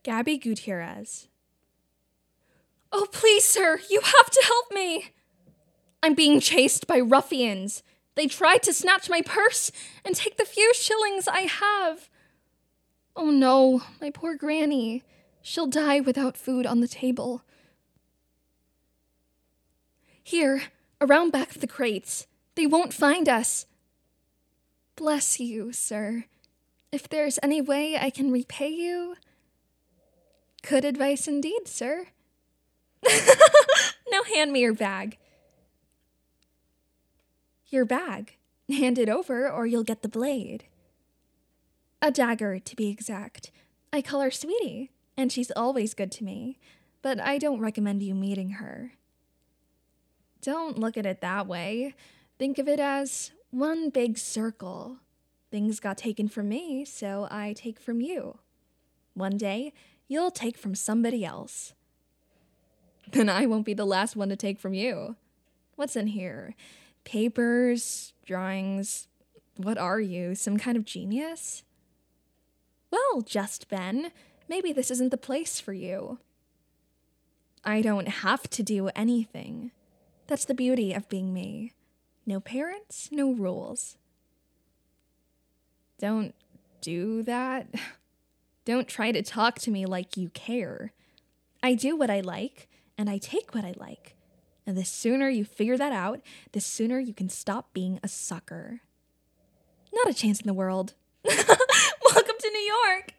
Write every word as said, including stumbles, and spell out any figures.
Gabby Gutierrez. Oh, please, sir, you have to help me. I'm being chased by ruffians. They tried to snatch my purse and take the few shillings I have. Oh no, my poor granny. She'll die without food on the table. Here, around back of the crates. They won't find us. Bless you, sir. If there's any way I can repay you... Good advice indeed, sir. Now hand me your bag. Your bag. Hand it over or you'll get the blade. A dagger, to be exact. I call her Sweetie, and she's always good to me, but I don't recommend you meeting her. Don't look at it that way. Think of it as one big circle. Things got taken from me, so I take from you. One day, you'll take from somebody else. Then I won't be the last one to take from you. What's in here? Papers, drawings. What are you, some kind of genius? Well, Just Ben, maybe this isn't the place for you. I don't have to do anything. That's the beauty of being me. No parents, no rules. Don't do that. Don't try to talk to me like you care. I do what I like, and I take what I like. And the sooner you figure that out, the sooner you can stop being a sucker. Not a chance in the world. Welcome to New York!